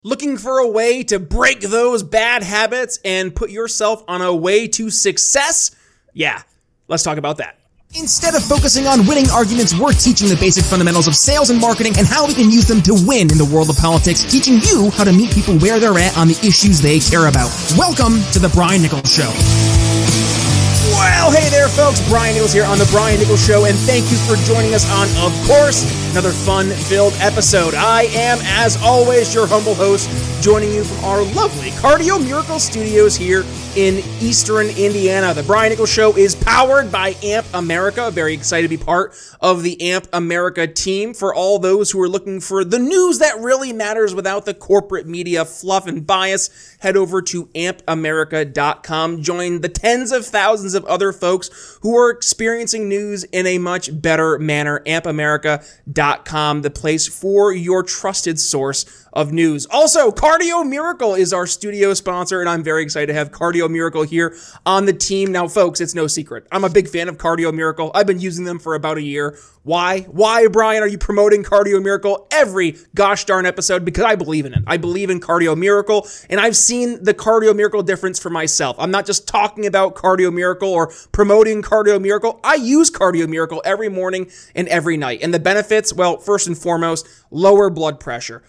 Looking for a way to break those bad habits and put yourself on a way to success? Yeah, let's talk about that. Instead of focusing on winning arguments, we're teaching the basic fundamentals of sales and marketing and how we can use them to win in the world of politics, teaching you how to meet people where they're at on the issues they care about. Welcome to The Brian Nichols Show. Well, hey there, folks. Brian Nichols here on The Brian Nichols Show, and thank you for joining us on, of course, another fun-filled episode. I am, as always, your humble host, joining you from our lovely Cardio Miracle Studios here in Eastern Indiana. The Brian Nichols Show is powered by AMP America. Very excited to be part of the AMP America team. For all those who are looking for the news that really matters without the corporate media fluff and bias, head over to ampamerica.com. Join the tens of thousands of other folks who are experiencing news in a much better manner. ampamerica.com, the place for your trusted source of news. Also, Cardio Miracle is our studio sponsor, and I'm very excited to have Cardio Miracle here on the team. Now, folks, it's no secret. I'm a big fan of Cardio Miracle. I've been using them for about a year. Why? Why, Brian, are you promoting Cardio Miracle every gosh darn episode? Because I believe in it. I believe in Cardio Miracle, and I've seen the Cardio Miracle difference for myself. I'm not just talking about Cardio Miracle or promoting Cardio Miracle. I use Cardio Miracle every morning and every night. And the benefits, well, first and foremost, lower blood pressure,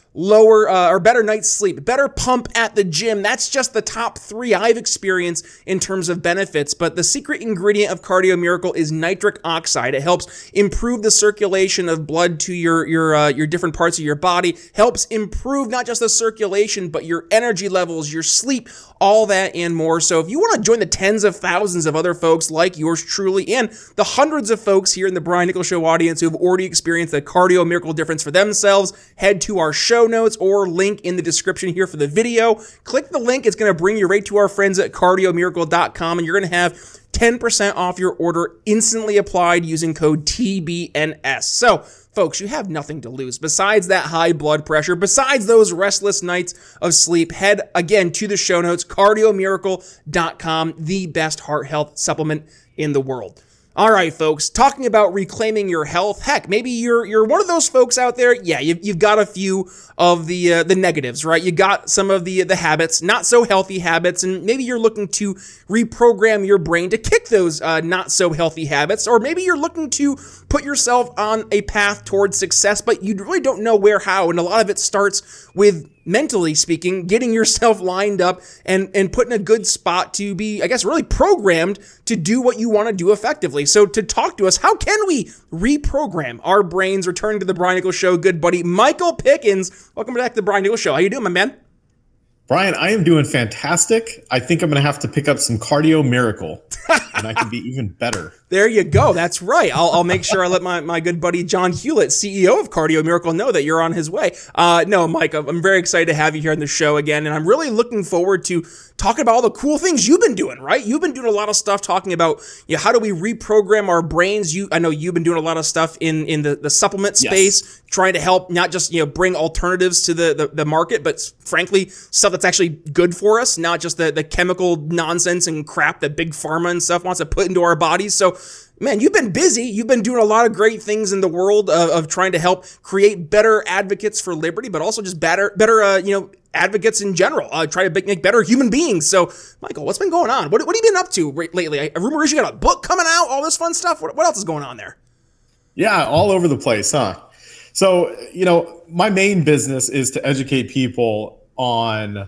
or better night's sleep, better pump at the gym. That's just the top three I've experienced in terms of benefits. But the secret ingredient of Cardio Miracle is nitric oxide. It helps improve the circulation of blood to your different parts of your body, helps improve not just the circulation, but your energy levels, your sleep, all that and more. So if you want to join the tens of thousands of other folks like yours truly and the hundreds of folks here in the Brian Nichols Show audience who have already experienced the Cardio Miracle difference for themselves, head to our show notes or link in the description here for the video. Click the link. It's going to bring you right to our friends at cardiomiracle.com, and you're going to have 10% off your order instantly applied using code TBNS. So, folks, you have nothing to lose. Besides that high blood pressure, besides those restless nights of sleep, head again to the show notes, cardiomiracle.com, the best heart health supplement in the world. All right, folks, talking about reclaiming your health. Heck, maybe you're one of those folks out there. Yeah, you've got a few of the negatives, right? You got some of the habits, not so healthy habits, and maybe you're looking to reprogram your brain to kick those not so healthy habits, or maybe you're looking to put yourself on a path towards success, but you really don't know where, how, and a lot of it starts with, mentally speaking, getting yourself lined up and put in a good spot to be, I guess, really programmed to do what you want to do effectively. So to talk to us, how can we reprogram our brains? Returning to the Brian Nichols Show, good buddy Michael Pickens. Welcome back to the Brian Nichols Show. How you doing, my man? Brian, I am doing fantastic. I think I'm going to have to pick up some Cardio Miracle, and I can be even better. There you go. That's right. I'll make sure I let my good buddy John Hewlett, CEO of Cardio Miracle, know that you're on his way. No, Mike, I'm very excited to have you here on the show again, and I'm really looking forward to talking about all the cool things you've been doing, right? You've been doing a lot of stuff talking about, how do we reprogram our brains? I know you've been doing a lot of stuff in the supplement space, yes, trying to help not just, bring alternatives to the market, but frankly, stuff that's actually good for us, not just the chemical nonsense and crap that big pharma and stuff wants to put into our bodies. So, man, you've been busy. You've been doing a lot of great things in the world of trying to help create better advocates for liberty, but also just better advocates in general. Try to make better human beings. So, Michael, what's been going on? What have you been up to lately? A rumor is you got a book coming out, all this fun stuff. What else is going on there? Yeah, all over the place, huh? So, my main business is to educate people on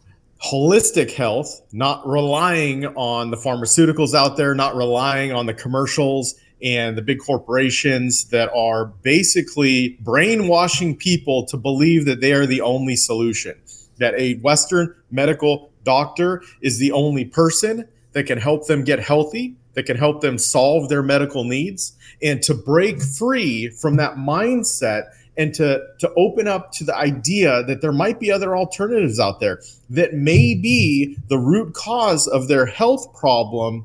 holistic health, not relying on the pharmaceuticals out there, not relying on the commercials and the big corporations that are basically brainwashing people to believe that they are the only solution, that a Western medical doctor is the only person that can help them get healthy, that can help them solve their medical needs, and to break free from that mindset and to open up to the idea that there might be other alternatives out there that may be the root cause of their health problem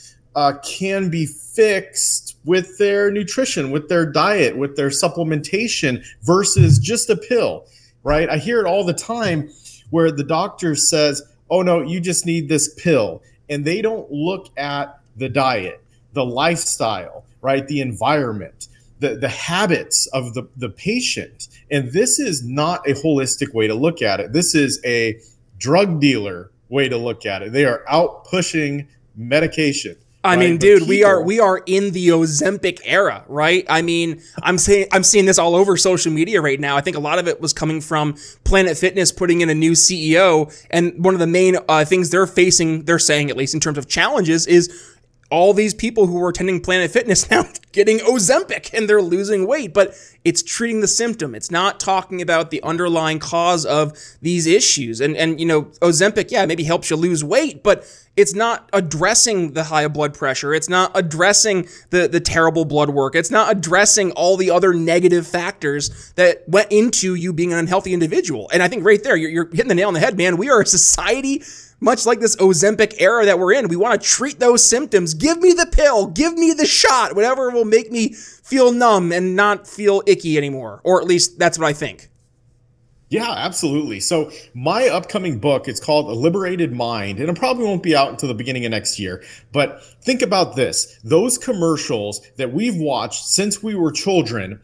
can be fixed with their nutrition, with their diet, with their supplementation versus just a pill, right? I hear it all the time where the doctor says, oh no, you just need this pill. And they don't look at the diet, the lifestyle, right? The environment, the habits of the patient. And this is not a holistic way to look at it. This is a drug dealer way to look at it. They are out pushing medication. I mean, dude, we are in the Ozempic era, right? I mean, I'm seeing this all over social media right now. I think a lot of it was coming from Planet Fitness putting in a new CEO, and one of the main things they're saying, at least in terms of challenges, is all these people who were attending Planet Fitness now getting Ozempic and they're losing weight, but it's treating the symptom. It's not talking about the underlying cause of these issues. And Ozempic, yeah, maybe helps you lose weight, but it's not addressing the high blood pressure. It's not addressing the terrible blood work. It's not addressing all the other negative factors that went into you being an unhealthy individual. And I think right there, you're hitting the nail on the head, man. We are a society much like this Ozempic era that we're in. We want to treat those symptoms. Give me the pill, give me the shot, whatever will make me feel numb and not feel icky anymore. Or at least that's what I think. Yeah, absolutely. So my upcoming book, it's called A Liberated Mind, and it probably won't be out until the beginning of next year. But think about this. Those commercials that we've watched since we were children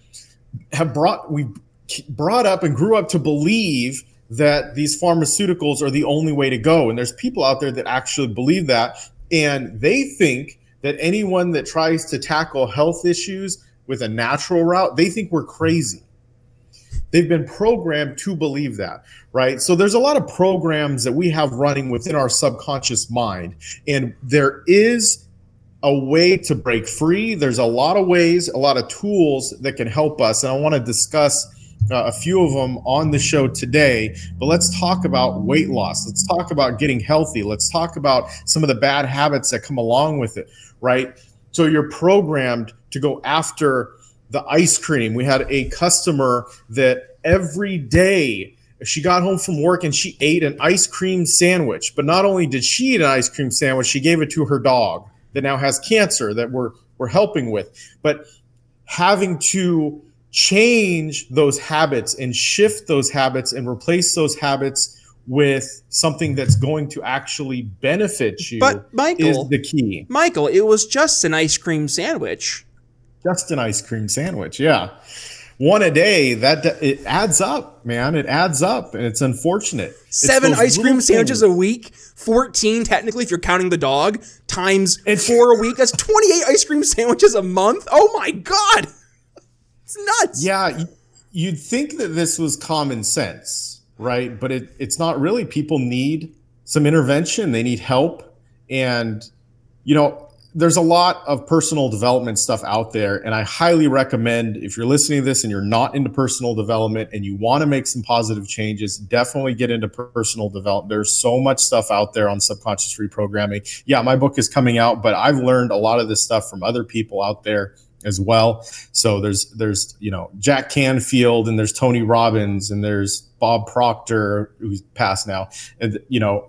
we brought up and grew up to believe that these pharmaceuticals are the only way to go. And there's people out there that actually believe that. And they think that anyone that tries to tackle health issues with a natural route, they think we're crazy. They've been programmed to believe that, right? So there's a lot of programs that we have running within our subconscious mind. And there is a way to break free. There's a lot of ways, a lot of tools that can help us. And I want to discuss a few of them on the show today, but let's talk about weight loss. Let's talk about getting healthy. Let's talk about some of the bad habits that come along with it, right? So you're programmed to go after the ice cream. We had a customer that every day she got home from work and she ate an ice cream sandwich. But not only did she eat an ice cream sandwich, she gave it to her dog that now has cancer that we're helping with. But having to change those habits and shift those habits and replace those habits with something that's going to actually benefit you is the key. Michael, it was just an ice cream sandwich. Just an ice cream sandwich, yeah. One a day, it adds up, man. It adds up, and it's unfortunate. 7 ice cream sandwiches a week, 14 technically if you're counting the dog, times 4 a week. That's 28 ice cream sandwiches a month. Oh my God. It's nuts. Yeah, you'd think that this was common sense, right? But it's not really. People need some intervention. They need help. And, there's a lot of personal development stuff out there. And I highly recommend, if you're listening to this and you're not into personal development and you want to make some positive changes, definitely get into personal development. There's so much stuff out there on subconscious reprogramming. Yeah, my book is coming out, but I've learned a lot of this stuff from other people out there as well. So there's Jack Canfield, and there's Tony Robbins, and there's Bob Proctor, who's passed now. And,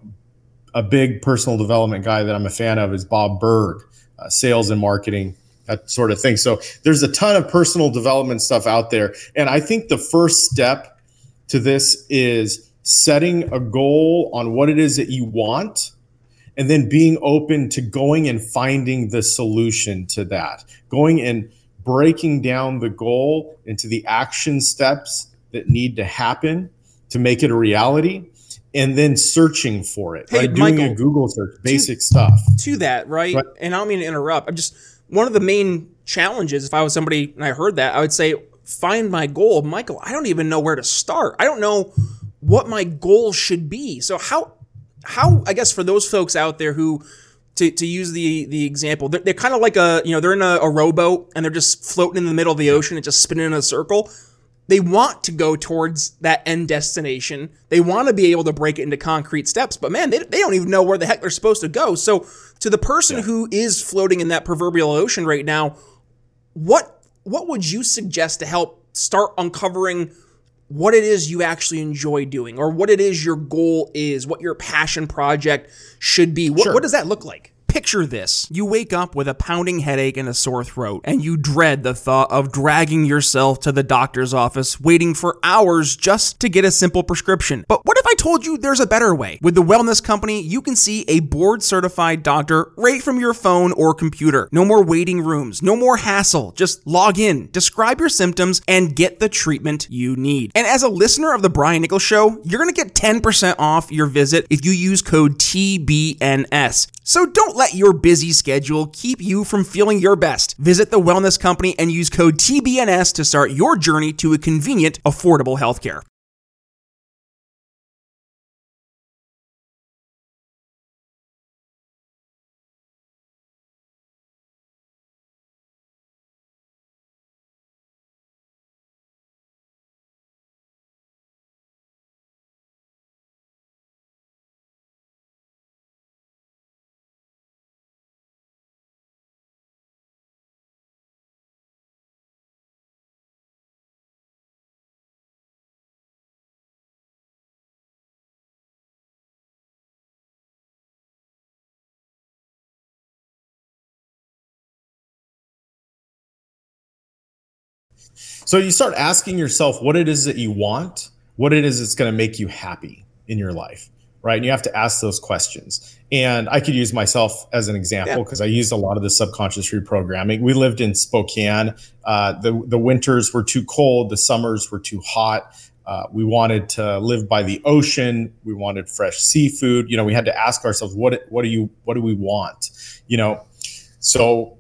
a big personal development guy that I'm a fan of is Bob Berg, sales and marketing, that sort of thing. So there's a ton of personal development stuff out there. And I think the first step to this is setting a goal on what it is that you want, and then being open to going and finding the solution to that, going and breaking down the goal into the action steps that need to happen to make it a reality, and then searching for it, right? Doing Michael, a Google search, basic stuff. To that, right? And I don't mean to interrupt. I'm just, one of the main challenges, if I was somebody and I heard that, I would say, find my goal. Michael, I don't even know where to start. I don't know what my goal should be. So how, I guess for those folks out there who, to use the example, they're kind of like they're in a rowboat and they're just floating in the middle of the ocean and just spinning in a circle. They want to go towards that end destination. They want to be able to break it into concrete steps, but man, they don't even know where the heck they're supposed to go. So to the person who is floating in that proverbial ocean right now, what would you suggest to help start uncovering what it is you actually enjoy doing, or what it is your goal is, what your passion project should be? What does that look like? Picture this. You wake up with a pounding headache and a sore throat, and you dread the thought of dragging yourself to the doctor's office, waiting for hours just to get a simple prescription. But what if I told you there's a better way? With the Wellness Company, you can see a board-certified doctor right from your phone or computer. No more waiting rooms, no more hassle. Just log in, describe your symptoms, and get the treatment you need. And as a listener of The Brian Nichols Show, you're going to get 10% off your visit if you use code TBNS. So don't let your busy schedule keep you from feeling your best. Visit the Wellness Company and use code TBNS to start your journey to a convenient, affordable healthcare. So you start asking yourself what it is that you want, what it is that's going to make you happy in your life, right? And you have to ask those questions. And I could use myself as an example because I used a lot of the subconscious reprogramming. We lived in Spokane. The winters were too cold. The summers were too hot. We wanted to live by the ocean. We wanted fresh seafood. We had to ask ourselves, what do we want? So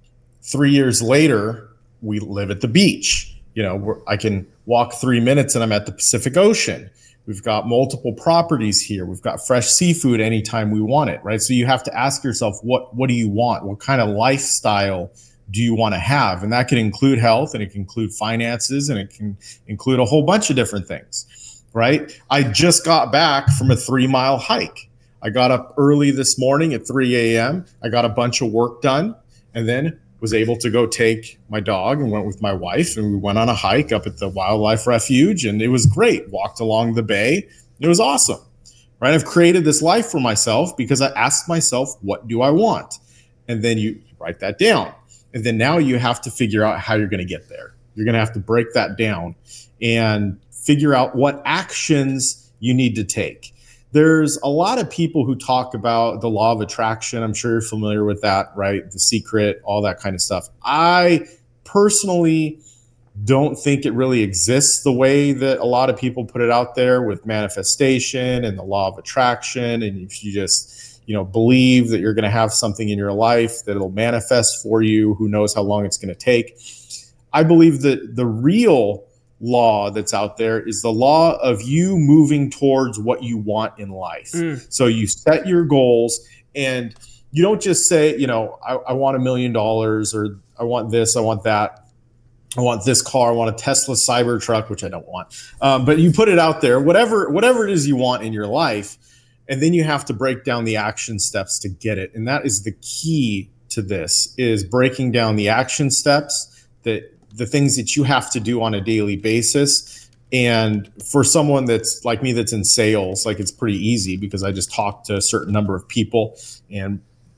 3 years later, we live at the beach. I can walk 3 minutes and I'm at the Pacific Ocean. We've got multiple properties here. We've got fresh seafood anytime we want it, right? So you have to ask yourself, what do you want? What kind of lifestyle do you want to have? And that can include health, and it can include finances, and it can include a whole bunch of different things, right? I just got back from a 3-mile hike. I got up early this morning at 3 a.m. I got a bunch of work done, and then was able to go take my dog and went with my wife, and we went on a hike up at the wildlife refuge, and it was great. Walked along the bay. It was awesome, right? I've created this life for myself because I asked myself, what do I want? And then you write that down. And then now you have to figure out how you're going to get there. You're going to have to break that down and figure out what actions you need to take. There's a lot of people who talk about the law of attraction. I'm sure you're familiar with that, right? The Secret, all that kind of stuff. I personally don't think it really exists the way that a lot of people put it out there with manifestation and the law of attraction. And if you just, believe that you're going to have something in your life that it'll manifest for you, who knows how long it's going to take. I believe that the real law that's out there is the law of you moving towards what you want in life. So you set your goals, and you don't just say, I want $1 million, or I want this, I want that. I want this car. I want a Tesla Cybertruck, which I don't want. But you put it out there, whatever it is you want in your life. And then you have to break down the action steps to get it. And that is the key to this, is breaking down the action steps, that the things that you have to do on a daily basis. And for someone that's like me, that's in sales, like, it's pretty easy because I just talk to a certain number of people and,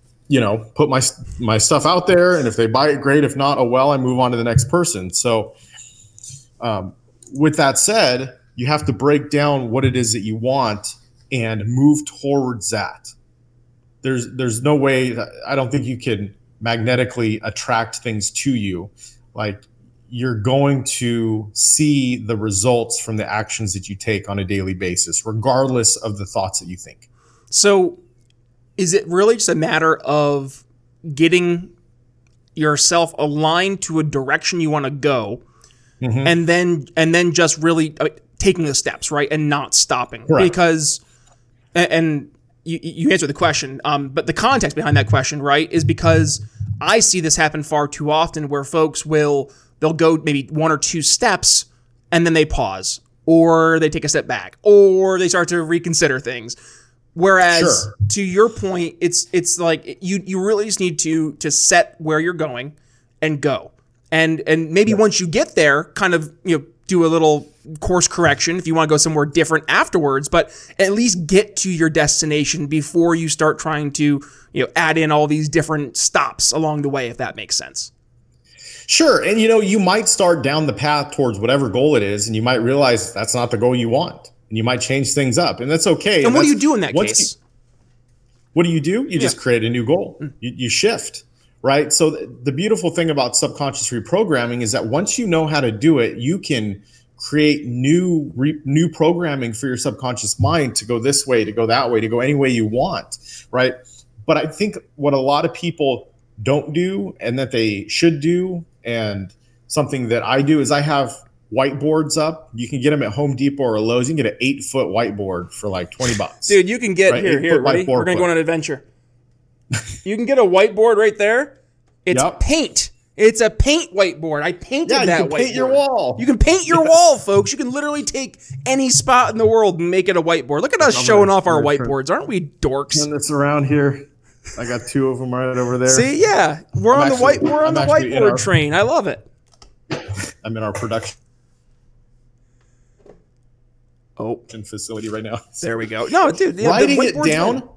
put my stuff out there. And if they buy it, great. If not, oh, well, I move on to the next person. So with that said, you have to break down what it is that you want and move towards that. There's no way, I don't think you can magnetically attract things to you. Like, you're going to see the results from the actions that you take on a daily basis, regardless of the thoughts that you think. So is it really just a matter of getting yourself aligned to a direction you want to go, and then just really taking the steps, right? And not stopping. Correct. Because, and you answered the question, but the context behind that question, right, is because I see this happen far too often, where folks they'll go maybe 1 or 2 steps and then they pause, or they take a step back, or they start to reconsider things. Whereas to your point, it's like you really just need to set where you're going and go. And maybe once you get there, kind of, do a little course correction if you want to go somewhere different afterwards, but at least get to your destination before you start trying to, add in all these different stops along the way, if that makes sense. Sure. And, you might start down the path towards whatever goal it is, and you might realize that's not the goal you want. And you might change things up, and that's okay. And what do you do in that case? What do? You just create a new goal. You shift, right? So the beautiful thing about subconscious reprogramming is that once you know how to do it, you can create new programming for your subconscious mind to go this way, to go that way, to go any way you want, right? But I think what a lot of people don't do, and that they should do, and something that I do, is I have whiteboards up. You can get them at Home Depot or Lowe's. You can get an 8-foot whiteboard for like $20. Dude, you can get here, ready? We're going to go on an adventure. You can get a whiteboard right there. It's paint. It's a paint whiteboard. I painted that whiteboard. Yeah, you can paint your wall. You can paint your wall, folks. You can literally take any spot in the world and make it a whiteboard. Look at us showing off our whiteboards. Aren't we dorks? Turn this around here. I got 2 of them right over there. See, yeah. We're on the whiteboard train. I love it. I'm in our production Oh, facility right now. There we go. No, dude, writing it down.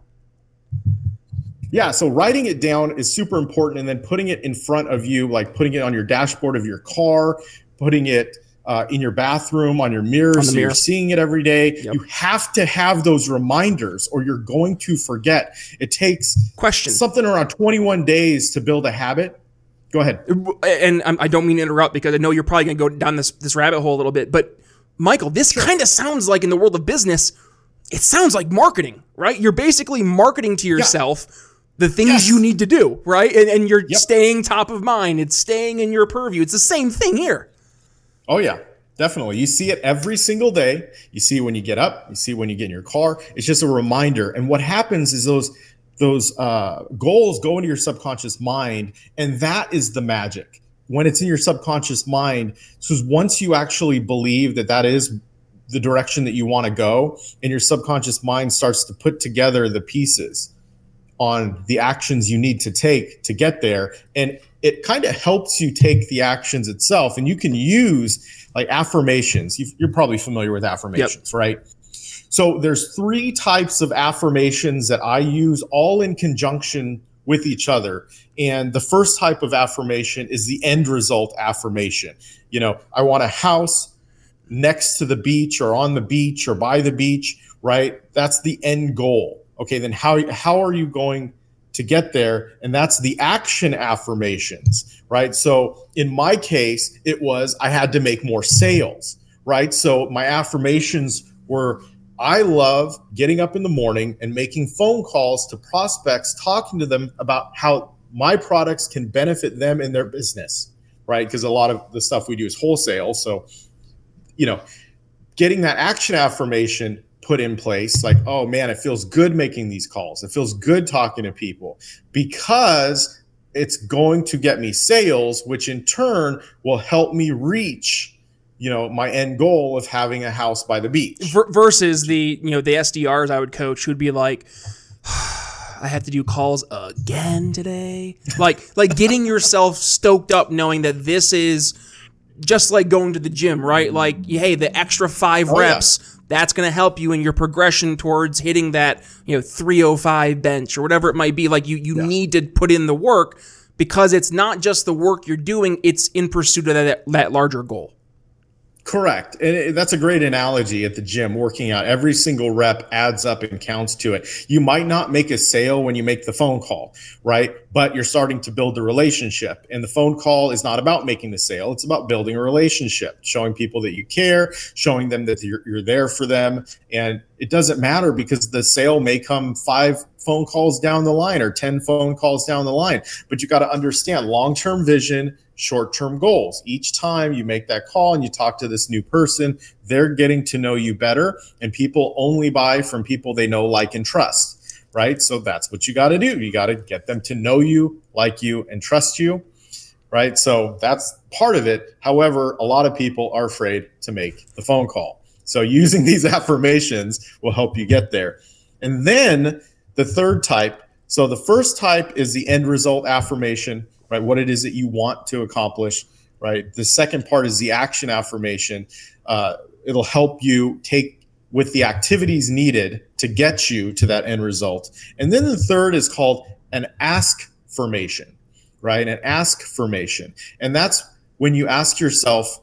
Yeah, so writing it down is super important, and then putting it in front of you, like putting it on your dashboard of your car, putting it in your bathroom, on your mirror, so you're seeing it every day. Yep. You have to have those reminders, or you're going to forget. It takes something around 21 days to build a habit. Go ahead. And I don't mean to interrupt, because I know you're probably going to go down this rabbit hole a little bit, but Michael, this kind of sounds like, in the world of business, it sounds like marketing, right? You're basically marketing to yourself the things you need to do, right? And you're staying top of mind. It's staying in your purview. It's the same thing here. Oh, yeah, definitely. You see it every single day. You see it when you get up. You see it when you get in your car. It's just a reminder. And what happens is those goals go into your subconscious mind, and that is the magic. When it's in your subconscious mind, so once you actually believe that is the direction that you want to go, and your subconscious mind starts to put together the pieces on the actions you need to take to get there, and it kind of helps you take the actions itself. And you can use like affirmations. You're probably familiar with affirmations, right? So there's 3 types of affirmations that I use, all in conjunction with each other. And the first type of affirmation is the end result affirmation. I want a house next to the beach, or on the beach, or by the beach, right? That's the end goal. Okay, then how are you going to get there? And that's the action affirmations, right? So in my case, it was I had to make more sales, right? So my affirmations were, I love getting up in the morning and making phone calls to prospects, talking to them about how my products can benefit them in their business, right? Because a lot of the stuff we do is wholesale. So, getting that action affirmation put in place, like, oh man, it feels good making these calls. It feels good talking to people, because it's going to get me sales, which in turn will help me reach my end goal of having a house by the beach. Versus the SDRs I would coach who'd be like, I have to do calls again today. Like getting yourself stoked up knowing that this is just like going to the gym, right? Like, hey, the extra 5 reps, that's going to help you in your progression towards hitting that, 305 bench or whatever it might be. Like you need to put in the work, because it's not just the work you're doing, it's in pursuit of that larger goal. Correct. And that's a great analogy at the gym. Working out, every single rep adds up and counts to it. You might not make a sale when you make the phone call, right? But you're starting to build a relationship. And the phone call is not about making the sale. It's about building a relationship, showing people that you care, showing them that you're there for them. And it doesn't matter, because the sale may come 5 phone calls down the line or 10 phone calls down the line. But you got to understand long-term vision, short-term goals. Each time you make that call and you talk to this new person, they're getting to know you better, and people only buy from people they know, like, and trust, right? So that's what you got to do. You got to get them to know you, like you, and trust you, right? So that's part of it. However, a lot of people are afraid to make the phone call. So using these affirmations will help you get there. And then the third type. So the first type is the end result affirmation, right? What it is that you want to accomplish, right? The second part is the action affirmation. it'll help you take with the activities needed to get you to that end result. And then the third is called an ask formation, right? An ask formation. And that's when you ask yourself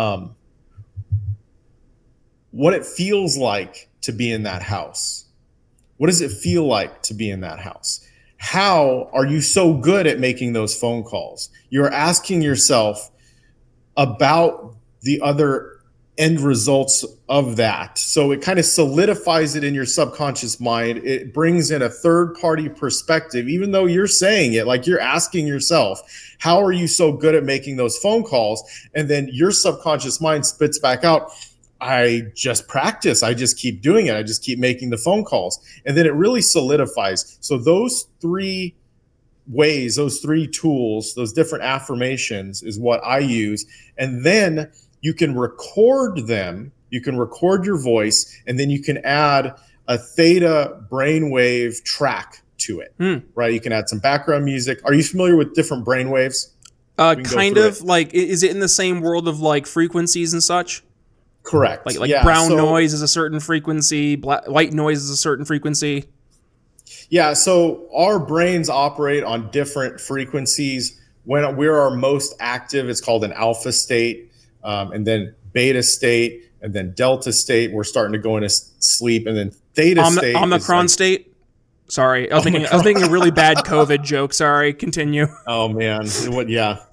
what it feels like to be in that house. What does it feel like to be in that house? How are you so good at making those phone calls? You're asking yourself about the other end results of that. So it kind of solidifies it in your subconscious mind. It brings in a third-party perspective, even though you're saying it, like you're asking yourself, how are you so good at making those phone calls? And then your subconscious mind spits back out, I just practice. I just keep doing it. I just keep making the phone calls. And then it really solidifies. So those three ways, those three tools, those different affirmations is what I use. And then you can record them. You can record your voice, and then you can add a theta brainwave track to it, right? You can add some background music. Are you familiar with different brainwaves? Kind of. Like, is it in the same world of like frequencies and such? Correct. Like yeah, brown noise is a certain frequency, white noise is a certain frequency. Yeah, so our brains operate on different frequencies. When we're our most active, it's called an alpha state, and then beta state, and then delta state. We're starting to go into sleep, and then theta state. Omicron state. Sorry, I was making a really bad COVID joke. Sorry, continue. Oh man, yeah.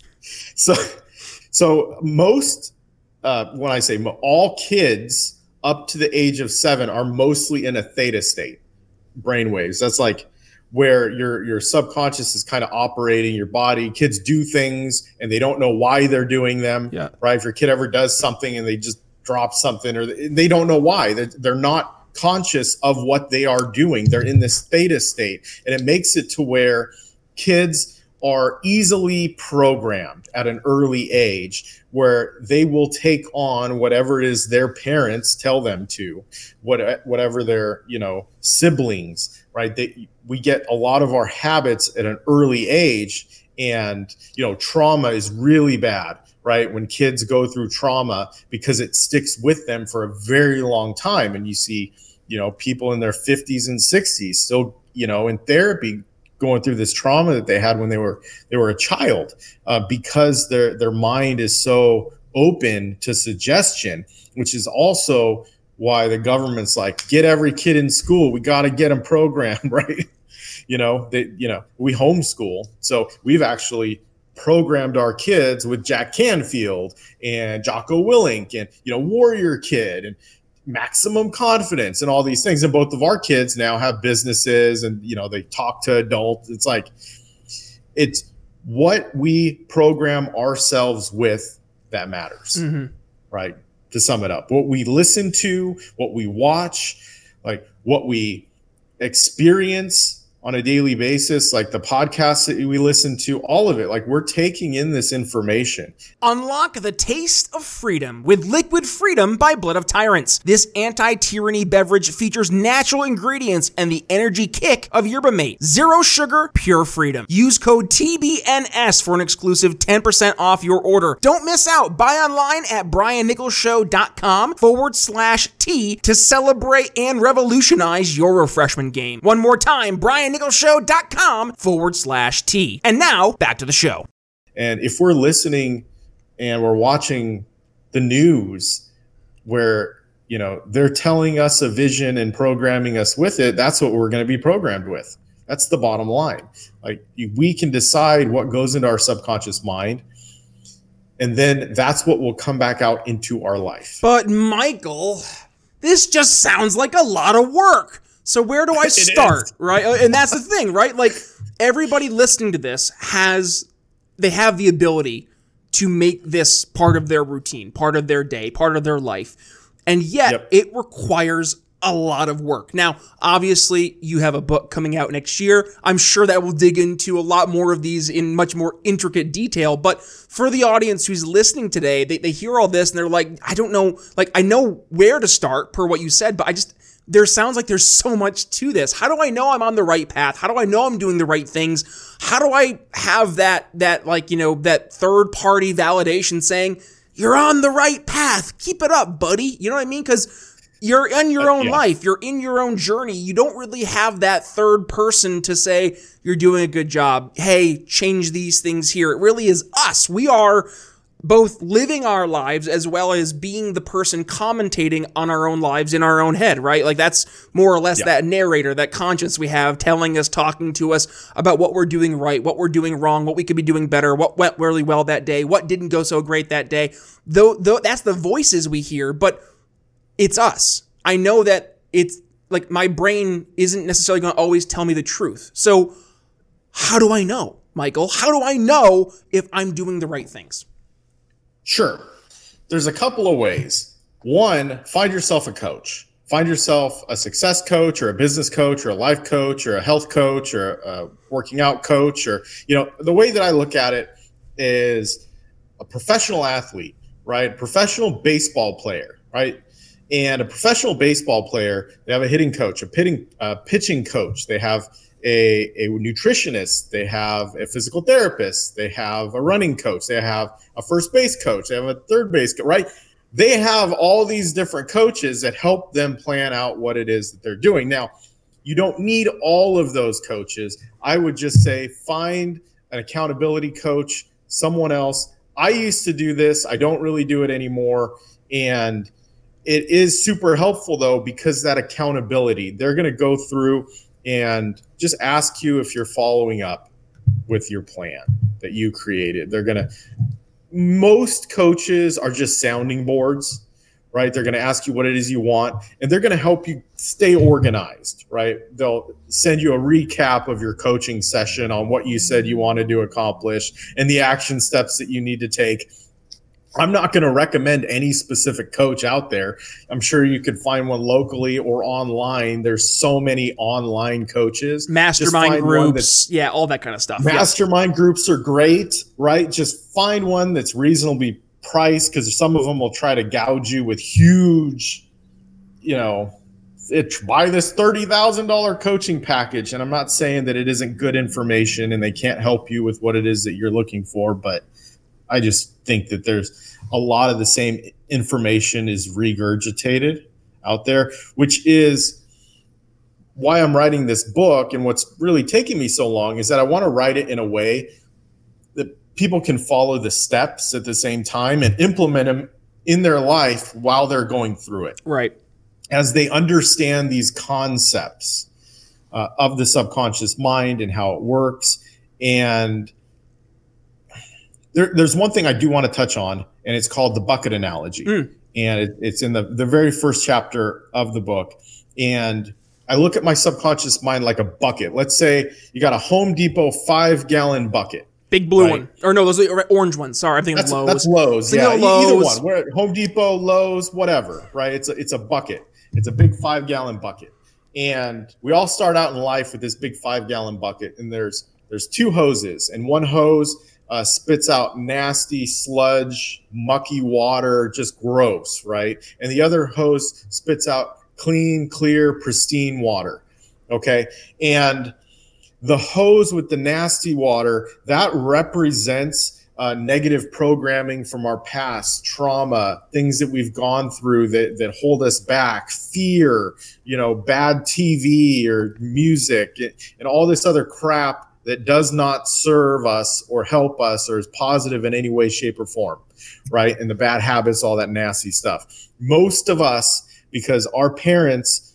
So most. When I say all kids up to the age of 7 are mostly in a theta state, brainwaves. That's like where your subconscious is kind of operating your body. Kids do things and they don't know why they're doing them, right? If your kid ever does something and they just drop something or they don't know why, they're not conscious of what they are doing. They're in this theta state, and it makes it to where kids are easily programmed at an early age where they will take on whatever it is their parents tell them to, whatever their, siblings, right? We get a lot of our habits at an early age, and, trauma is really bad, right? When kids go through trauma, because it sticks with them for a very long time. And you see, people in their 50s and 60s still, in therapy, going through this trauma that they had when they were a child, because their mind is so open to suggestion, which is also why the government's like, get every kid in school. We got to get them programmed, right? We homeschool. So we've actually programmed our kids with Jack Canfield and Jocko Willink and, Warrior Kid and Maximum Confidence and all these things. And both of our kids now have businesses and, they talk to adults. It's like, it's what we program ourselves with that matters, right? To sum it up, what we listen to, what we watch, like what we experience on a daily basis, like the podcasts that we listen to, all of it, like we're taking in this information. Unlock the taste of freedom with Liquid Freedom by Blood of Tyrants. This anti-tyranny beverage features natural ingredients and the energy kick of yerba mate. Zero sugar, pure freedom. Use code TBNS for an exclusive 10% off your order. Don't miss out. Buy online at BrianNicholsShow.com/T to celebrate and revolutionize your refreshment game. One more time, BrianNicholsShow.com/T. And now, back to the show. And if we're listening and we're watching the news where, they're telling us a vision and programming us with it, that's what we're going to be programmed with. That's the bottom line. Like, we can decide what goes into our subconscious mind, and then that's what will come back out into our life. But Michael, this just sounds like a lot of work. So where do I start, right? And that's the thing, right? Like, everybody listening to this have the ability to make this part of their routine, part of their day, part of their life. And yet it requires a lot of work. Now, obviously, you have a book coming out next year. I'm sure that will dig into a lot more of these in much more intricate detail. But for the audience who's listening today, they hear all this and they're like, I don't know, like, I know where to start per what you said, but there sounds like there's so much to this. How do I know I'm on the right path? How do I know I'm doing the right things? How do I have that third party validation saying, you're on the right path. Keep it up, buddy. You know what I mean? Because you're in your own life. You're in your own journey. You don't really have that third person to say, you're doing a good job. Hey, change these things here. It really is us. We are both living our lives as well as being the person commentating on our own lives in our own head, right? Like that's more or less that narrator, that conscience we have telling us, talking to us about what we're doing right, what we're doing wrong, what we could be doing better, what went really well that day, what didn't go so great that day. Though that's the voices we hear, but it's us. I know that it's like my brain isn't necessarily going to always tell me the truth. So how do I know, Michael? How do I know if I'm doing the right things? Sure. There's a couple of ways. One, find yourself a coach. Find yourself a success coach or a business coach or a life coach or a health coach or a working out coach. Or, the way that I look at it is a professional athlete, right? Professional baseball player, right? And a professional baseball player, they have a hitting coach, a pitching coach. They have a nutritionist, they have a physical therapist, they have a running coach, they have a first base coach, they have a third base coach, right? They have all these different coaches that help them plan out what it is that they're doing. Now, you don't need all of those coaches. I would just say find an accountability coach, someone else. I used to do this. I don't really do it anymore. And it is super helpful, though, because that accountability, they're going to go through and just ask you if you're following up with your plan that you created. Most coaches are just sounding boards, right? They're going to ask you what it is you want, and they're going to help you stay organized, right? They'll send you a recap of your coaching session on what you said you wanted to accomplish and the action steps that you need to take. I'm not going to recommend any specific coach out there. I'm sure you could find one locally or online. There's so many online coaches. Mastermind groups. Yeah, all that kind of stuff. Mastermind groups are great, right? Just find one that's reasonably priced, because some of them will try to gouge you with huge, buy this $30,000 coaching package. And I'm not saying that it isn't good information and they can't help you with what it is that you're looking for, but I just think that there's a lot of the same information is regurgitated out there, which is why I'm writing this book. And what's really taking me so long is that I want to write it in a way that people can follow the steps at the same time and implement them in their life while they're going through it. Right. As they understand these concepts of the subconscious mind and how it works. And there's one thing I do want to touch on, and it's called the bucket analogy. And it's in the very first chapter of the book. And I look at my subconscious mind like a bucket. Let's say you got a Home Depot 5-gallon bucket. Big blue one. Or no, those are orange ones. Sorry, I'm thinking of Lowe's. That's Lowe's. Yeah, Lowe's. Either one. We're at Home Depot, Lowe's, whatever, right? It's a bucket. It's a big 5-gallon bucket. And we all start out in life with this big 5-gallon bucket. And there's two hoses. And one hose spits out nasty sludge, mucky water, just gross, right? And the other hose spits out clean, clear, pristine water, okay? And the hose with the nasty water, that represents negative programming from our past, trauma, things that we've gone through that hold us back, fear, bad TV or music, and all this other crap that does not serve us or help us or is positive in any way, shape, or form, right? And the bad habits, all that nasty stuff. Most of us, because our parents,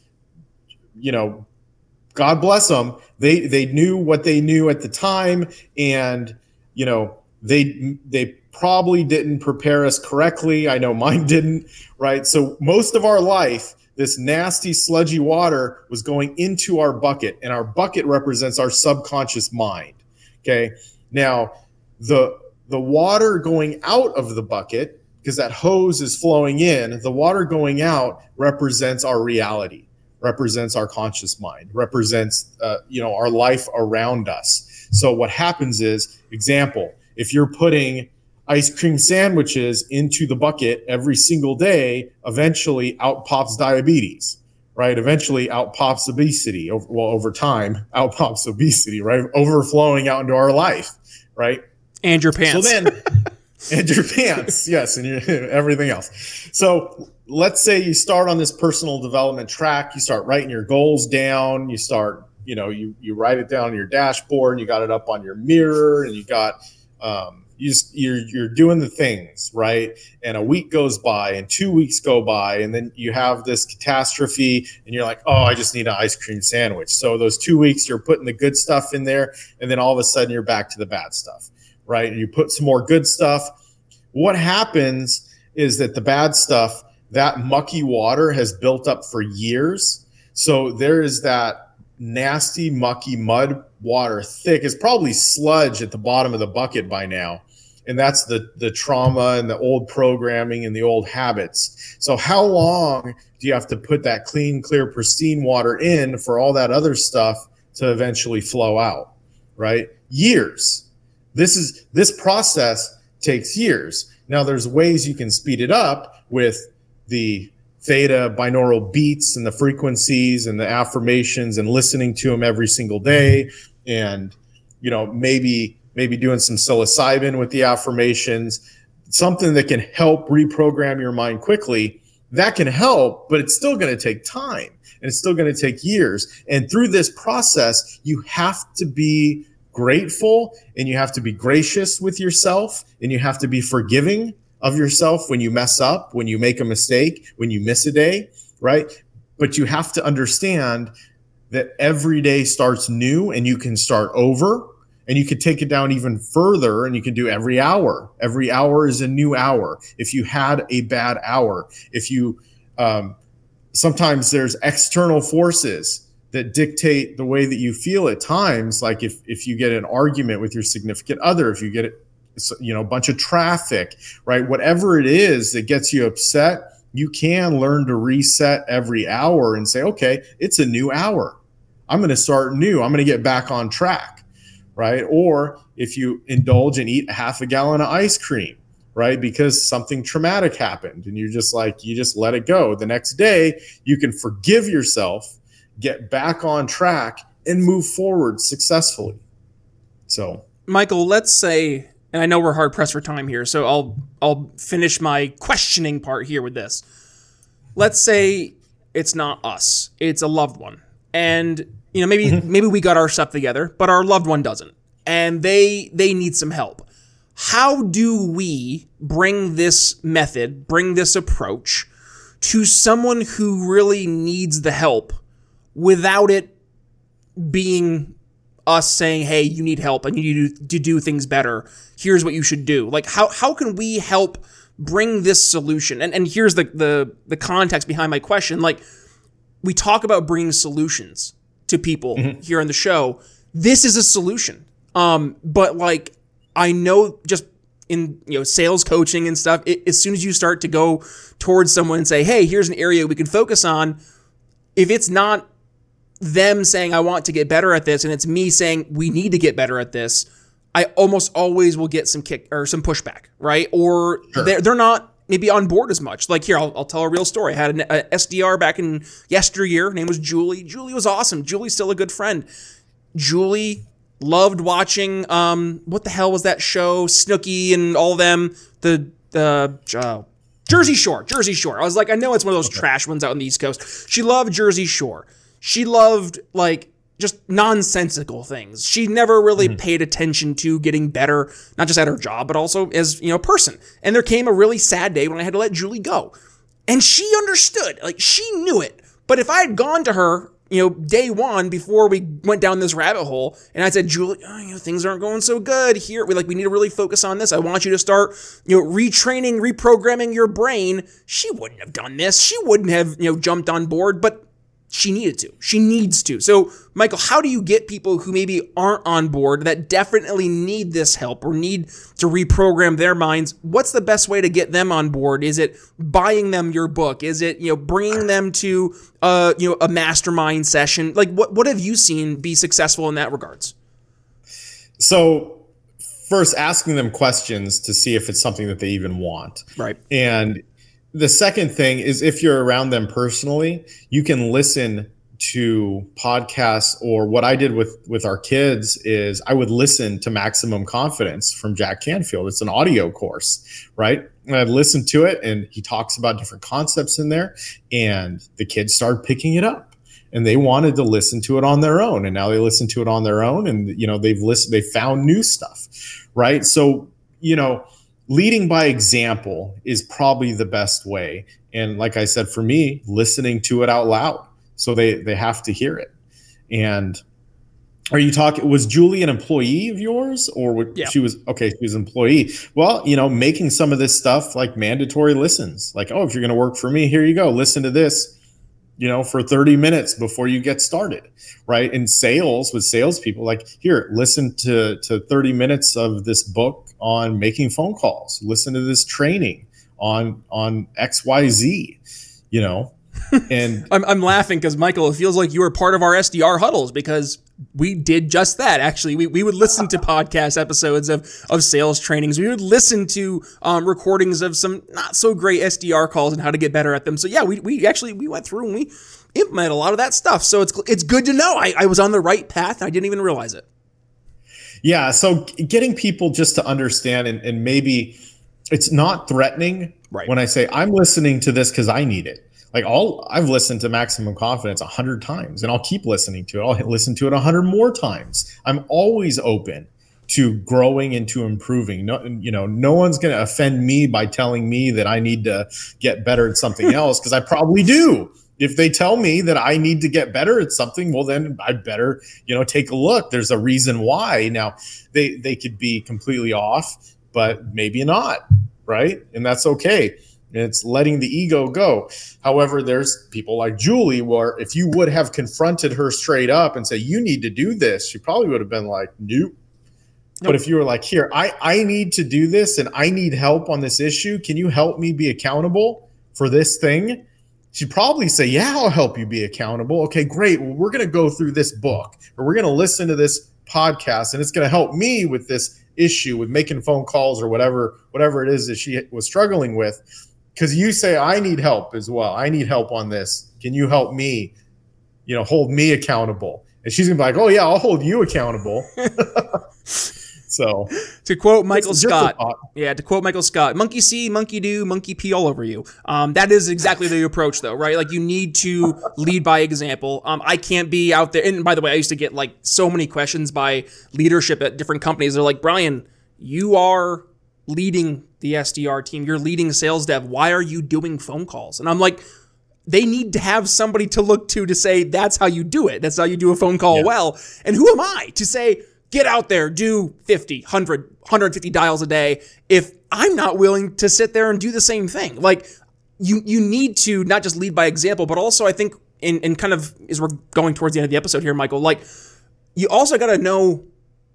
God bless them, they knew what they knew at the time, and, they probably didn't prepare us correctly. I know mine didn't, right? So most of our life, this nasty, sludgy water was going into our bucket, and our bucket represents our subconscious mind, okay? Now, the water going out of the bucket, because that hose is flowing in, the water going out represents our reality, represents our conscious mind, represents, our life around us. So what happens is, example, if you're putting ice cream sandwiches into the bucket every single day, eventually out pops diabetes, right? Eventually out pops obesity. Over time, out pops obesity, right? Overflowing out into our life, right? And your pants. So then, And your pants, yes, and everything else. So let's say you start on this personal development track. You start writing your goals down. You start, you write it down on your dashboard, and you got it up on your mirror, and you got you're doing the things, right? And a week goes by, and 2 weeks go by, and then you have this catastrophe, and you're like, oh, I just need an ice cream sandwich. So those 2 weeks, you're putting the good stuff in there, and then all of a sudden you're back to the bad stuff. Right? And you put some more good stuff. What happens is that the bad stuff, that mucky water has built up for years. So there is that nasty, mucky mud water, thick. It's probably sludge at the bottom of the bucket by now. And that's the trauma and the old programming and the old habits. So how long do you have to put that clean, clear, pristine water in for all that other stuff to eventually flow out? Right? Years. This process takes years. Now there's ways you can speed it up with the theta binaural beats and the frequencies and the affirmations and listening to them every single day, and maybe doing some psilocybin with the affirmations, something that can help reprogram your mind quickly. That can help, but it's still going to take time, and it's still going to take years. And through this process, you have to be grateful, and you have to be gracious with yourself, and you have to be forgiving of yourself when you mess up, when you make a mistake, when you miss a day, right? But you have to understand that every day starts new, and you can start over, and you can take it down even further, and you can do every hour. Every hour is a new hour. If you had a bad hour, if you sometimes there's external forces that dictate the way that you feel at times. Like if you get an argument with your significant other, if you get a bunch of traffic, right? Whatever it is that gets you upset, you can learn to reset every hour and say, okay, it's a new hour. I'm going to start new. I'm going to get back on track, right? Or if you indulge and eat half a gallon of ice cream, right? Because something traumatic happened, and you just let it go. The next day, you can forgive yourself, get back on track, and move forward successfully. So, Michael, let's say, and I know we're hard pressed for time here, so I'll finish my questioning part here with this. Let's say it's not us, it's a loved one, and maybe we got our stuff together, but our loved one doesn't, and they need some help. How do we bring this method, bring this approach to someone who really needs the help, without it being us saying, hey, you need help and you need to do things better. Here's what you should do. Like, how can we help bring this solution? And here's the context behind my question. Like, we talk about bringing solutions to people here on the show. This is a solution. But like, I know just in sales coaching and stuff, as soon as you start to go towards someone and say, hey, here's an area we can focus on, if it's not them saying, I want to get better at this, and it's me saying, we need to get better at this, I almost always will get some kick or some pushback, right? Or they're not maybe on board as much. Like here, I'll tell a real story. I had an SDR back in yesteryear. Her name was Julie. Julie was awesome. Julie's still a good friend. Julie loved watching, what the hell was that show? Snooki and all them. Jersey Shore. I was like, I know it's one of those trash ones out on the East Coast. She loved Jersey Shore. She loved like just nonsensical things. She never really paid attention to getting better, not just at her job, but also as, a person. And there came a really sad day when I had to let Julie go. And she understood, like she knew it. But if I had gone to her, day one before we went down this rabbit hole, and I said, Julie, things aren't going so good here. We need to really focus on this. I want you to start, retraining, reprogramming your brain. She wouldn't have done this. She wouldn't have, jumped on board, but she needed to. She needs to. So, Michael, how do you get people who maybe aren't on board that definitely need this help or need to reprogram their minds? What's the best way to get them on board? Is it buying them your book? Is it, bringing them to, a mastermind session? Like, what have you seen be successful in that regards? So, first, asking them questions to see if it's something that they even want. Right. And the second thing is, if you're around them personally, you can listen to podcasts, or what I did with our kids is I would listen to Maximum Confidence from Jack Canfield. It's an audio course, right? And I'd listen to it, and he talks about different concepts in there, and the kids started picking it up, and they wanted to listen to it on their own. And now they listen to it on their own, and they found new stuff, right? So, leading by example is probably the best way. And like I said, for me, listening to it out loud. So they have to hear it. And are you talking, was Julie an employee of yours, or she was an employee? Well, making some of this stuff like mandatory listens, like, oh, if you're going to work for me, here you go, listen to this, for 30 minutes before you get started, right? In sales, with salespeople, like, here, listen to 30 minutes of this book on making phone calls, listen to this training on XYZ, And I'm laughing because, Michael, it feels like you were part of our SDR huddles, because we did just that. Actually, we would listen to podcast episodes of sales trainings. We would listen to recordings of some not so great SDR calls and how to get better at them. So yeah, we went through and we implemented a lot of that stuff. So it's good to know I was on the right path and I didn't even realize it. Yeah. So getting people just to understand, and maybe it's not threatening, right, when I say I'm listening to this because I need it. Like, I've listened to Maximum Confidence 100 times, and I'll keep listening to it. I'll listen to it 100 more times. I'm always open to growing and to improving. No one's going to offend me by telling me that I need to get better at something else, because I probably do. If they tell me that I need to get better at something, well, then I better, take a look. There's a reason why. Now, they could be completely off, but maybe not, right? And that's okay. And it's letting the ego go. However, there's people like Julie, where if you would have confronted her straight up and say, you need to do this, she probably would have been like, nope. But if you were like, here, I need to do this and I need help on this issue. Can you help me be accountable for this thing? She'd probably say, yeah, I'll help you be accountable. Okay, great. Well, we're going to go through this book, or we're going to listen to this podcast, and it's going to help me with this issue with making phone calls or whatever it is that she was struggling with. Because you say, I need help as well. I need help on this. Can you help me, hold me accountable? And she's going to be like, oh, yeah, I'll hold you accountable. So to quote Michael Scott, monkey see, monkey do, monkey pee all over you. That is exactly the approach, though, right? Like, you need to lead by example. I can't be out there. And by the way, I used to get like so many questions by leadership at different companies. They're like, Brian, you are leading the SDR team. You're leading sales dev. Why are you doing phone calls? And I'm like, they need to have somebody to look to say, that's how you do it. That's how you do a phone call well. And who am I to say, get out there, do 50, 100, 150 dials a day, if I'm not willing to sit there and do the same thing? Like, you need to not just lead by example, but also, I think, in kind of as we're going towards the end of the episode here, Michael, like, you also got to know,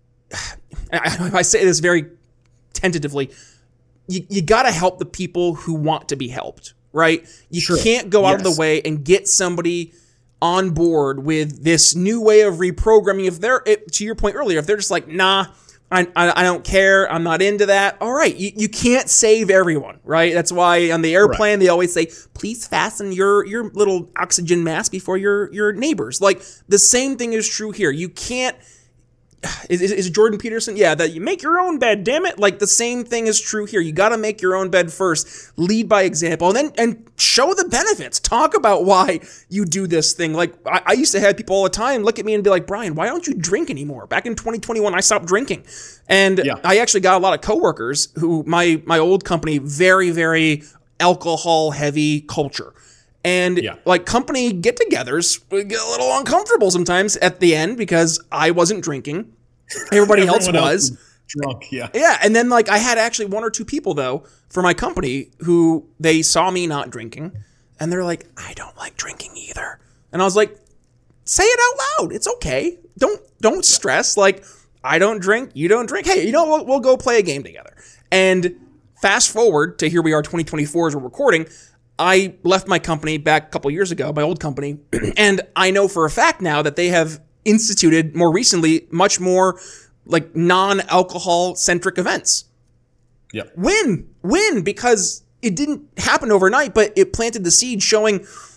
I say this very tentatively, you got to help the people who want to be helped, right? You can't go out of the way and get somebody on board with this new way of reprogramming. If they're, to your point earlier, if they're just like, nah, I don't care, I'm not into that. All right, you can't save everyone, right? That's why on the airplane, they always say, please fasten your little oxygen mask before your neighbors. Like, the same thing is true here. You can't, is Jordan Peterson? Yeah, that you make your own bed, damn it. Like, the same thing is true here. You got to make your own bed first, lead by example, and show the benefits. Talk about why you do this thing. Like, I used to have people all the time look at me and be like, Brian, why don't you drink anymore? Back in 2021, I stopped drinking. And I actually got a lot of coworkers who, my old company, very, very alcohol heavy culture. And like, company get-togethers would get a little uncomfortable sometimes at the end because I wasn't drinking. Everybody else was drunk. Yeah. And then, like, I had actually one or two people, though, for my company who they saw me not drinking, and they're like, I don't like drinking either. And I was like, say it out loud. It's okay. Don't stress. Like, I don't drink. You don't drink. Hey, we'll go play a game together. And fast forward to here we are, 2024, as we're recording. I left my company back a couple years ago, my old company, and I know for a fact now that they have instituted more recently much more like non-alcohol centric events. Yeah. Win, because it didn't happen overnight, but it planted the seed showing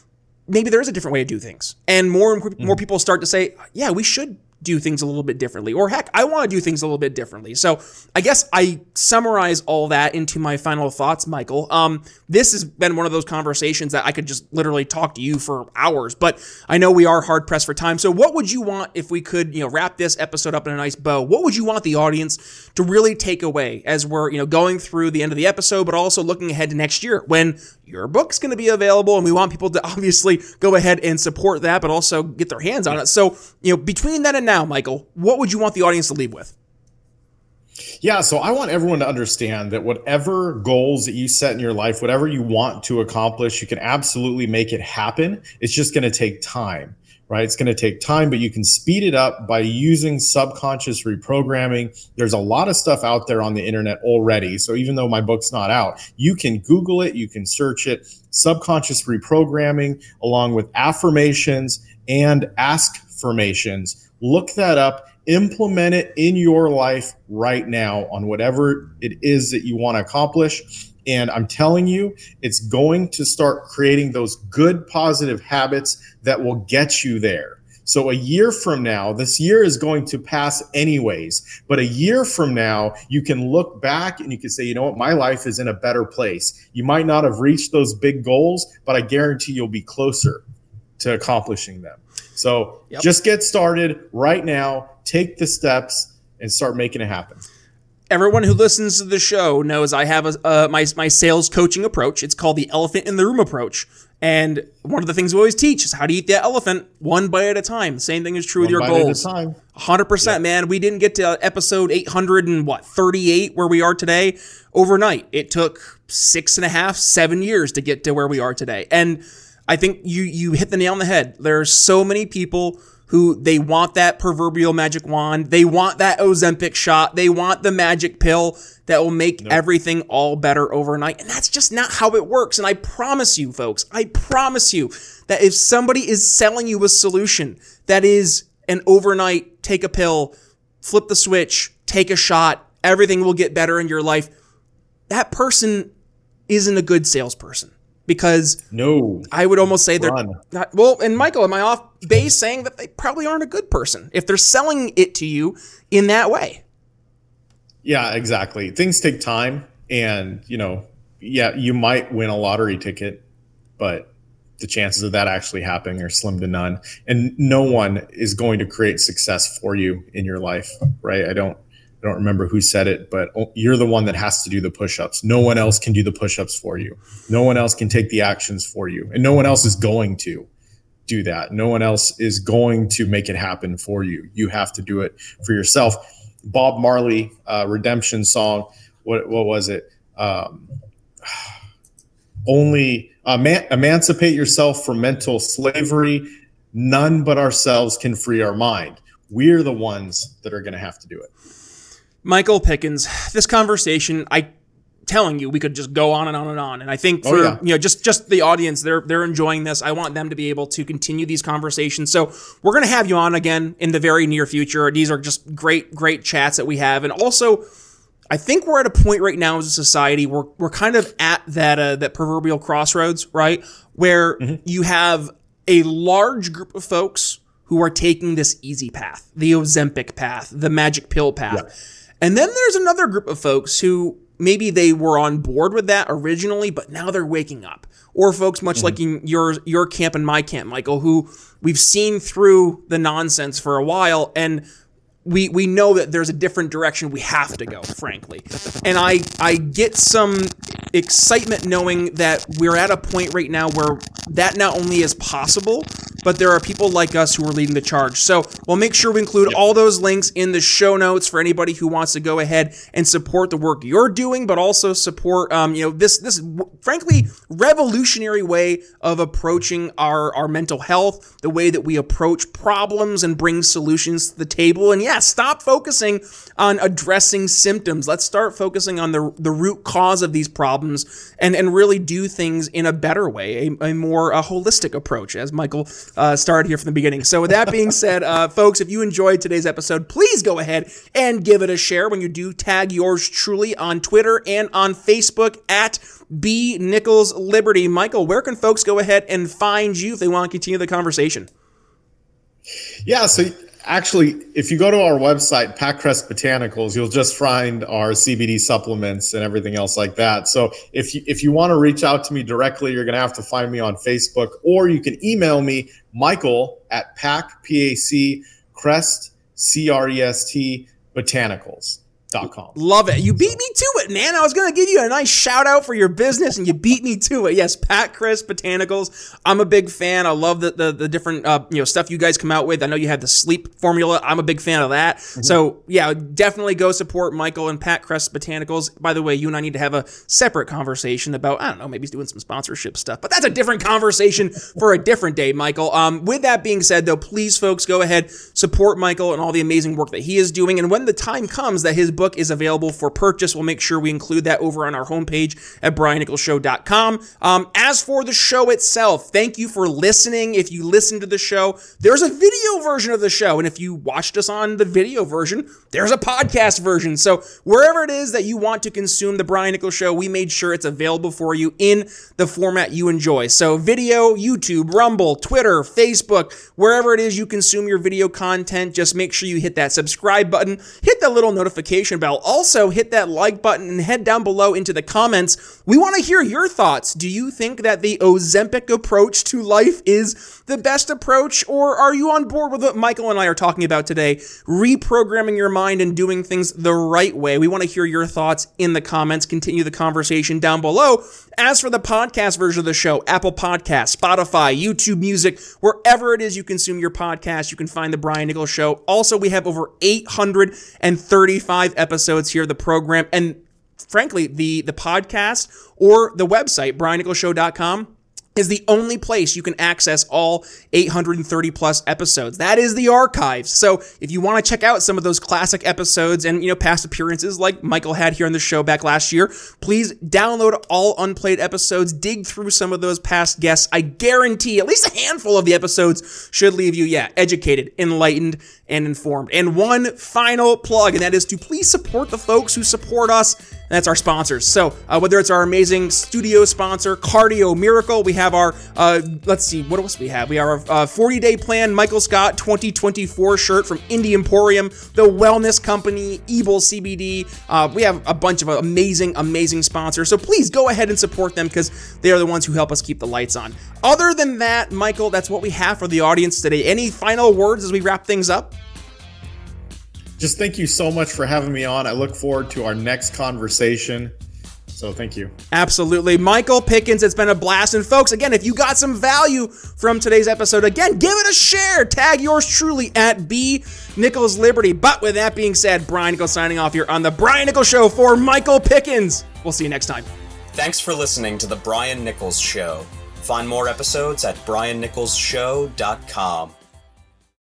maybe there is a different way to do things. And more people start to say, yeah, we should do things a little bit differently, or heck, I want to do things a little bit differently. So I guess I summarize all that into my final thoughts, Michael. This has been one of those conversations that I could just literally talk to you for hours, but I know we are hard pressed for time. So what would you want if we could, wrap this episode up in a nice bow? What would you want the audience to really take away as we're, going through the end of the episode, but also looking ahead to next year when your book's going to be available, and we want people to obviously go ahead and support that, but also get their hands on it. So, between then and now, Michael, what would you want the audience to leave with? Yeah, so I want everyone to understand that whatever goals that you set in your life, whatever you want to accomplish, you can absolutely make it happen. It's just going to take time, right? It's going to take time, but you can speed it up by using subconscious reprogramming. There's a lot of stuff out there on the internet already. So even though my book's not out, you can Google it, you can search it, subconscious reprogramming, along with affirmations and ask-formations. Look that up. Implement it in your life right now on whatever it is that you want to accomplish. And I'm telling you, it's going to start creating those good, positive habits that will get you there. So a year from now, this year is going to pass anyways, but a year from now, you can look back and you can say, you know what, my life is in a better place. You might not have reached those big goals, but I guarantee you'll be closer to accomplishing them. So Just get started right now, take the steps, and start making it happen. Everyone who listens to the show knows I have my sales coaching approach. It's called the elephant in the room approach. And one of the things we always teach is how to eat that elephant one bite at a time. Same thing is true with your goals. 100%, man. We didn't get to episode 838 where we are today overnight. It took 6.5, 7 years to get to where we are today. And I think you hit the nail on the head. There are so many people who they want that proverbial magic wand. They want that Ozempic shot. They want the magic pill that will make everything all better overnight. And that's just not how it works. And I promise you, folks, I promise you that if somebody is selling you a solution that is an overnight, take a pill, flip the switch, take a shot, everything will get better in your life, that person isn't a good salesperson. Because I would almost say they're not, well, and Michael, am I off base saying that they probably aren't a good person if they're selling it to you in that way? Yeah, exactly. Things take time, and you might win a lottery ticket, but the chances of that actually happening are slim to none. And no one is going to create success for you in your life, right? I don't remember who said it, but you're the one that has to do the push-ups. No one else can do the push-ups for you. No one else can take the actions for you. And no one else is going to do that. No one else is going to make it happen for you. You have to do it for yourself. Bob Marley, Redemption song. What was it? Emancipate yourself from mental slavery. None but ourselves can free our mind. We're the ones that are going to have to do it. Michael Pickens, this conversation, telling you, we could just go on and on and on. And I think for just the audience, they're enjoying this. I want them to be able to continue these conversations. So we're going to have you on again in the very near future. These are just great chats that we have. And also, I think we're at a point right now as a society where we're kind of at that proverbial crossroads, right? Where you have a large group of folks who are taking this easy path, the Ozempic path, the magic pill path. Yeah. And then there's another group of folks who maybe they were on board with that originally, but now they're waking up. Or folks much like in your camp and my camp, Michael, who we've seen through the nonsense for a while, and we know that there's a different direction we have to go, frankly. And I get some excitement knowing that we're at a point right now where that not only is possible, but there are people like us who are leading the charge. So we'll make sure we include all those links in the show notes for anybody who wants to go ahead and support the work you're doing, but also support this frankly revolutionary way of approaching our mental health, the way that we approach problems and bring solutions to the table. And stop focusing on addressing symptoms. Let's start focusing on the root cause of these problems and really do things in a better way, a more holistic approach, as Michael started here from the beginning. So with that being said, folks, if you enjoyed today's episode, please go ahead and give it a share. When you do, tag yours truly on Twitter and on Facebook at B. Nichols Liberty. Michael, where can folks go ahead and find you if they want to continue the conversation? Yeah, so actually, if you go to our website, Pat Crest Botanicals, you'll just find our CBD supplements and everything else like that. So if you want to reach out to me directly, you're going to have to find me on Facebook, or you can email me, Michael at PAC, P-A-C, Crest, C-R-E-S-T, Botanicals.com. Love it. You beat me to it, man. I was going to give you a nice shout out for your business, and you beat me to it. Yes, Pat Crest Botanicals. I'm a big fan. I love the different stuff you guys come out with. I know you have the sleep formula. I'm a big fan of that. Mm-hmm. So yeah, definitely go support Michael and Pat Crest Botanicals. By the way, you and I need to have a separate conversation about, I don't know, maybe doing some sponsorship stuff, but that's a different conversation for a different day, Michael. With that being said, though, please, folks, go ahead, support Michael and all the amazing work that he is doing. And when the time comes that his book is available for purchase, we'll make sure we include that over on our homepage at BrianNicholsShow.com. As for the show itself, thank you for listening. If you listen to the show, there's a video version of the show. And if you watched us on the video version, there's a podcast version. So wherever it is that you want to consume the Brian Nichols Show, we made sure it's available for you in the format you enjoy. So video, YouTube, Rumble, Twitter, Facebook, wherever it is you consume your video content, just make sure you hit that subscribe button, hit that little notification bell. Also, hit that like button and head down below into the comments. We want to hear your thoughts. Do you think that the Ozempic approach to life is the best approach, or are you on board with what Michael and I are talking about today, reprogramming your mind and doing things the right way? We want to hear your thoughts in the comments. Continue the conversation down below. As for the podcast version of the show, Apple Podcasts, Spotify, YouTube Music, wherever it is you consume your podcast, you can find The Brian Nichols Show. Also, we have over 835 episodes here of the program. And frankly, the podcast or the website, BrianNicholsShow.com, is the only place you can access all 830 plus episodes. That is the archives. So if you want to check out some of those classic episodes and, past appearances like Michael had here on the show back last year, please download all unplayed episodes, dig through some of those past guests. I guarantee at least a handful of the episodes should leave you, educated, enlightened, and informed. And one final plug, and that is to please support the folks who support us, and that's our sponsors. So whether it's our amazing studio sponsor, Cardio Miracle, we have our, let's see, what else we have? We have our 40-day plan, Michael Scott 2024 shirt from Indie Emporium, the Wellness Company, Ebel CBD. We have a bunch of amazing sponsors. So please go ahead and support them because they are the ones who help us keep the lights on. Other than that, Michael, that's what we have for the audience today. Any final words as we wrap things up? Just thank you so much for having me on. I look forward to our next conversation. So thank you. Absolutely. Michael Pickens, it's been a blast. And folks, again, if you got some value from today's episode, again, give it a share. Tag yours truly at B Nichols Liberty. But with that being said, Brian Nichols signing off here on The Brian Nichols Show for Michael Pickens. We'll see you next time. Thanks for listening to The Brian Nichols Show. Find more episodes at BrianNicholsShow.com.